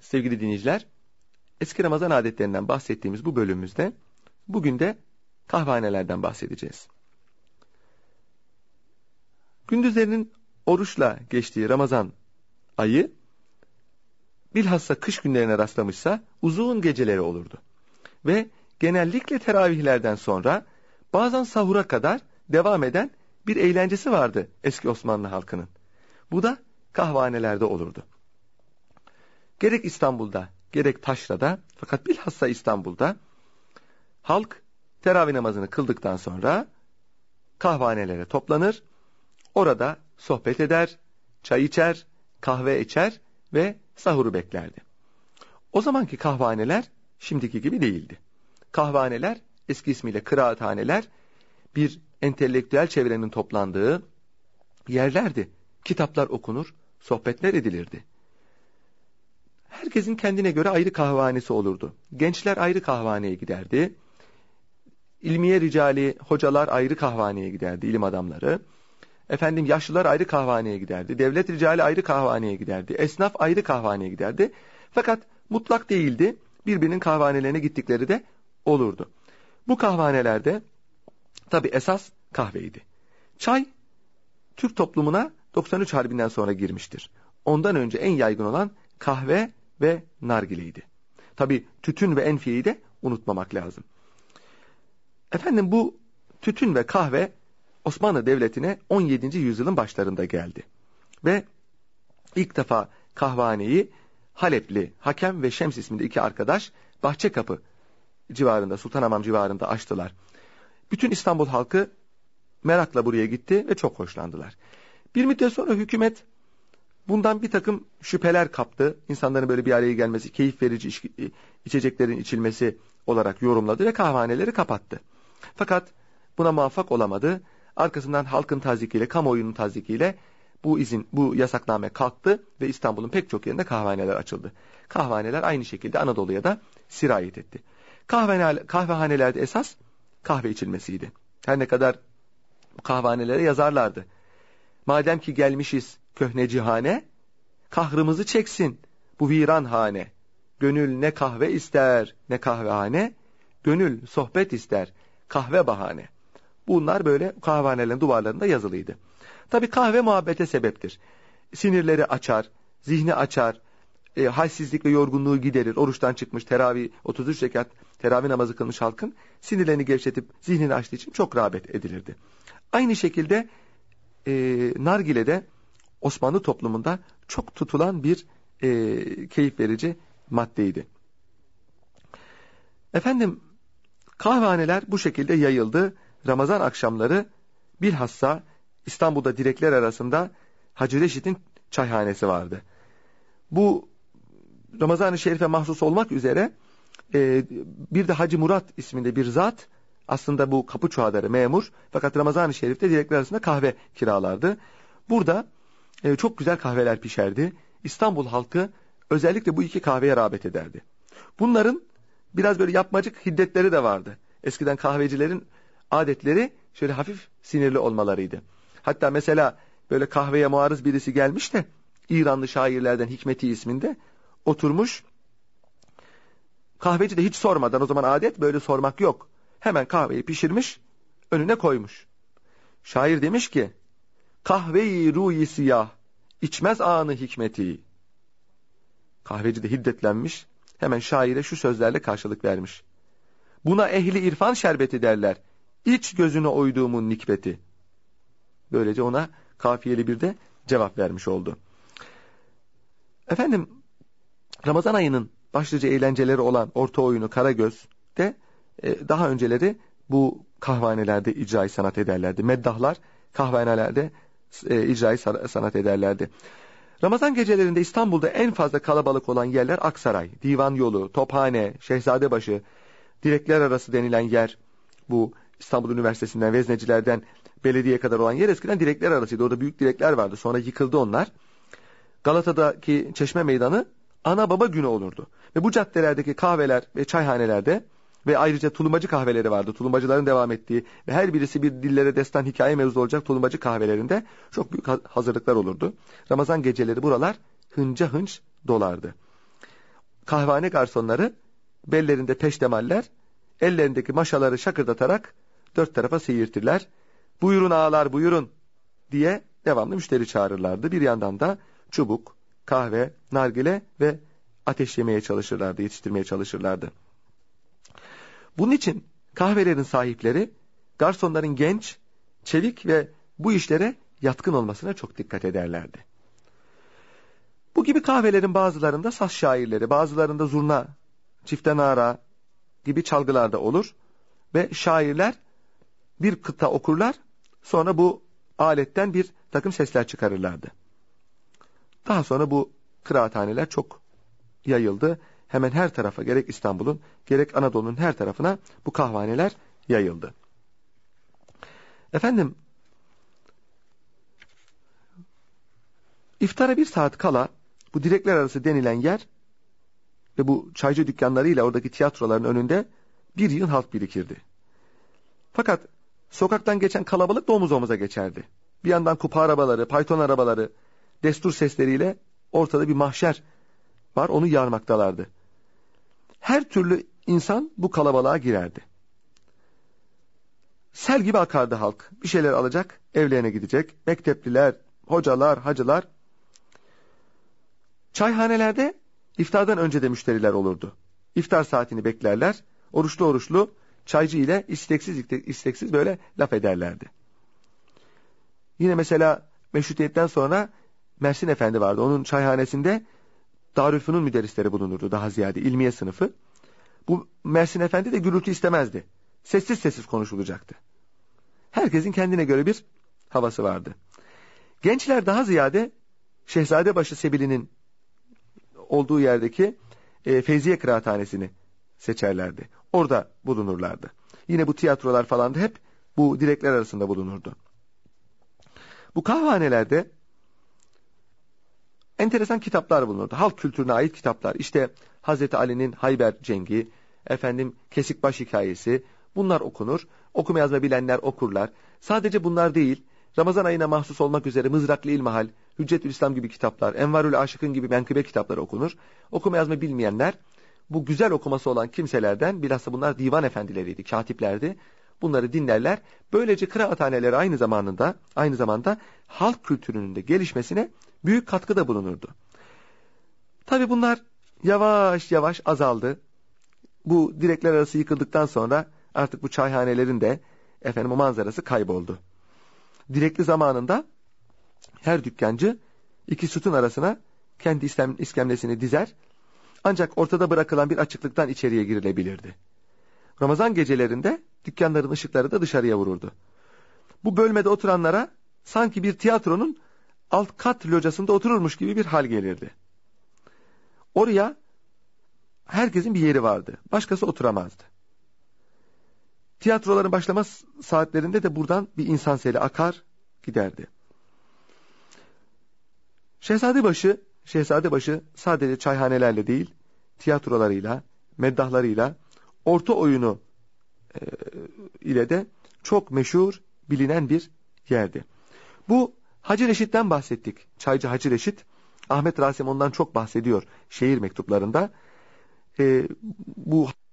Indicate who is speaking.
Speaker 1: sevgili dinleyiciler, eski Ramazan adetlerinden bahsettiğimiz bu bölümümüzde bugün de kahvehanelerden bahsedeceğiz. Gündüzlerinin oruçla geçtiği Ramazan ayı bilhassa kış günlerine rastlamışsa uzun geceleri olurdu. Ve genellikle teravihlerden sonra bazen sahura kadar devam eden bir eğlencesi vardı eski Osmanlı halkının. Bu da kahvehanelerde olurdu. Gerek İstanbul'da gerek Taşra'da, fakat bilhassa İstanbul'da halk teravih namazını kıldıktan sonra kahvehanelere toplanır, orada sohbet eder, çay içer, kahve içer ve sahuru beklerdi. O zamanki kahvehaneler şimdiki gibi değildi. Kahvehaneler, eski ismiyle kıraathaneler, bir entelektüel çevrenin toplandığı yerlerdi. Kitaplar okunur, sohbetler edilirdi. Herkesin kendine göre ayrı kahvehanesi olurdu. Gençler ayrı kahvehaneye giderdi. İlmiye ricali, hocalar ayrı kahvehaneye giderdi, ilim adamları. Yaşlılar ayrı kahvehaneye giderdi. Devlet ricali ayrı kahvehaneye giderdi. Esnaf ayrı kahvehaneye giderdi. Fakat mutlak değildi. Birbirinin kahvehanelerine gittikleri de olurdu. Bu kahvehanelerde tabi esas kahveydi. Çay, Türk toplumuna 93 Harbi'nden sonra girmiştir. Ondan önce en yaygın olan kahve ve nargileydi. Tabi tütün ve enfiyeyi de unutmamak lazım. Bu tütün ve kahve Osmanlı Devleti'ne 17. yüzyılın başlarında geldi. Ve ilk defa kahvehaneyi Halepli Hakem ve Şems isminde iki arkadaş Bahçekapı civarında, Sultanhamam civarında açtılar. Bütün İstanbul halkı merakla buraya gitti ve çok hoşlandılar. Bir müddet sonra hükümet bundan bir takım şüpheler kaptı. İnsanların böyle bir araya gelmesi, keyif verici içeceklerin içilmesi olarak yorumladı ve kahvehaneleri kapattı. Fakat buna muvaffak olamadı. Arkasından halkın tazyikiyle, kamuoyunun tazyikiyle bu yasakname kalktı ve İstanbul'un pek çok yerinde kahvehaneler açıldı. Kahvehaneler aynı şekilde Anadolu'ya da sirayet etti. Kahvehanelerde esas kahve içilmesiydi. Her ne kadar kahvehanelere yazarlardı. Madem ki gelmişiz köhne cihane, kahrımızı çeksin bu viran hane. Gönül ne kahve ister ne kahvehane, gönül sohbet ister kahve bahane. Bunlar böyle kahvehanelerin duvarlarında yazılıydı. Tabii kahve muhabbete sebeptir. Sinirleri açar, zihni açar, halsizlik ve yorgunluğu giderir. Oruçtan çıkmış, 33 rekat teravih namazı kılmış halkın sinirlerini gevşetip zihnini açtığı için çok rağbet edilirdi. Aynı şekilde nargile Osmanlı toplumunda çok tutulan bir keyif verici maddeydi. Kahvehaneler bu şekilde yayıldı. Ramazan akşamları bilhassa İstanbul'da direkler arasında Hacı Reşit'in çayhanesi vardı. Bu Ramazan-ı Şerif'e mahsus olmak üzere bir de Hacı Murat isminde bir zat, aslında bu kapı çuhadarı, memur, fakat Ramazan-ı Şerif'te direkler arasında kahve kiralardı. Burada çok güzel kahveler pişerdi. İstanbul halkı özellikle bu iki kahveye rağbet ederdi. Bunların biraz böyle yapmacık hiddetleri de vardı. Eskiden kahvecilerin adetleri şöyle hafif sinirli olmalarıydı. Hatta mesela böyle kahveye muarız birisi gelmiş de İranlı şairlerden Hikmeti isminde oturmuş. Kahveci de hiç sormadan, o zaman adet böyle sormak yok, hemen kahveyi pişirmiş, önüne koymuş. Şair demiş ki, kahveyi ruhi siyah, içmez anı hikmeti. Kahveci de hiddetlenmiş, hemen şaire şu sözlerle karşılık vermiş. Buna ehli irfan şerbeti derler, iç gözüne oyduğumun nikbeti. Böylece ona kafiyeli bir de cevap vermiş oldu. Ramazan ayının başlıca eğlenceleri olan orta oyunu Karagöz de daha önceleri bu kahvehanelerde icra-i sanat ederlerdi. Meddahlar kahvehanelerde icra-i sanat ederlerdi. Ramazan gecelerinde İstanbul'da en fazla kalabalık olan yerler Aksaray, Divan Yolu, Tophane, Şehzadebaşı, direkler arası denilen yer. Bu İstanbul Üniversitesi'nden, veznecilerden belediyeye kadar olan yer eskiden direkler arasıydı. Orada büyük direkler vardı. Sonra yıkıldı onlar. Galata'daki Çeşme Meydanı ana baba günü olurdu. Ve bu caddelerdeki kahveler ve çayhanelerde ve ayrıca tulumbacı kahveleri vardı. Tulumbacıların devam ettiği ve her birisi bir dillere destan hikaye mevzu olacak tulumbacı kahvelerinde çok büyük hazırlıklar olurdu. Ramazan geceleri buralar hınca hınç dolardı. kahvehane garsonları bellerinde peştemaller, ellerindeki maşaları şakırdatarak dört tarafa seyirtirler. Buyurun ağalar buyurun diye devamlı müşteri çağırırlardı. Bir yandan da çubuk, kahve, nargile ve ateş yemeye çalışırlardı, yetiştirmeye çalışırlardı. Bunun için kahvelerin sahipleri garsonların genç, çevik ve bu işlere yatkın olmasına çok dikkat ederlerdi. Bu gibi kahvelerin bazılarında saz şairleri, bazılarında zurna, çiftenara gibi çalgılar da olur ve şairler bir kıta okurlar, sonra bu aletten bir takım sesler çıkarırlardı. Daha sonra bu kıraathaneler çok yayıldı. Hemen her tarafa, gerek İstanbul'un gerek Anadolu'nun her tarafına bu kahvehaneler yayıldı. Efendim, iftara bir saat kala bu direkler arası denilen yer ve bu çaycı dükkanlarıyla oradaki tiyatroların önünde bir yığın halk birikirdi. Fakat sokaktan geçen kalabalık da omuz omuza geçerdi. Bir yandan kupa arabaları, payton arabaları, destur sesleriyle ortada bir mahşer var, onu yarmaktalardı. Her türlü insan bu kalabalığa girerdi. Sel gibi akardı halk. Bir şeyler alacak, evlerine gidecek. Mektepliler, hocalar, hacılar. Çayhanelerde iftardan önce de müşteriler olurdu. İftar saatini beklerler. Oruçlu oruçlu çaycı ile isteksiz böyle laf ederlerdi. Yine mesela Meşrutiyet'ten sonra Mersin Efendi vardı. Onun çayhanesinde Darülfünun müderrisleri bulunurdu, daha ziyade ilmiye sınıfı. Bu Mersin Efendi de gürültü istemezdi. Sessiz sessiz konuşulacaktı. Herkesin kendine göre bir havası vardı. Gençler daha ziyade Şehzadebaşı Sebili'nin olduğu yerdeki Feyziye Kıraathanesi'ni seçerlerdi. Orada bulunurlardı. Yine bu tiyatrolar falan da hep bu direkler arasında bulunurdu. Bu kahvehanelerde enteresan kitaplar bulunurdu. Halk kültürüne ait kitaplar. İşte Hazreti Ali'nin Hayber Cengi, Kesikbaş Hikayesi, bunlar okunur. Okuma yazma bilenler okurlar. Sadece bunlar değil, Ramazan ayına mahsus olmak üzere Mızraklı İlmihal, Hüccetülislam gibi kitaplar, Envarül Aşık'ın gibi menkıbe kitapları okunur. Okuma yazma bilmeyenler, bu güzel okuması olan kimselerden, bilhassa bunlar divan efendileriydi, katiplerdi. Bunları dinlerler. Böylece kıraathaneleri aynı zamanda halk kültürünün de gelişmesine büyük katkıda bulunurdu. Tabii bunlar yavaş yavaş azaldı. Bu direkler arası yıkıldıktan sonra artık bu çayhanelerin de o manzarası kayboldu. Direkli zamanında her dükkancı iki sütun arasına kendi iskemlesini dizer, ancak ortada bırakılan bir açıklıktan içeriye girilebilirdi. Ramazan gecelerinde dükkanların ışıkları da dışarıya vururdu. Bu bölmede oturanlara sanki bir tiyatronun alt kat locasında otururmuş gibi bir hal gelirdi. Oraya herkesin bir yeri vardı. Başkası oturamazdı. Tiyatroların başlama saatlerinde de buradan bir insan seli akar giderdi. Şehzadebaşı sadece çayhanelerle değil, tiyatrolarıyla, meddahlarıyla, orta oyunu ile de çok meşhur, bilinen bir yerdi. Bu Hacı Reşit'ten bahsettik. Çaycı Hacı Reşit, Ahmet Rasim ondan çok bahsediyor şiir mektuplarında. Bu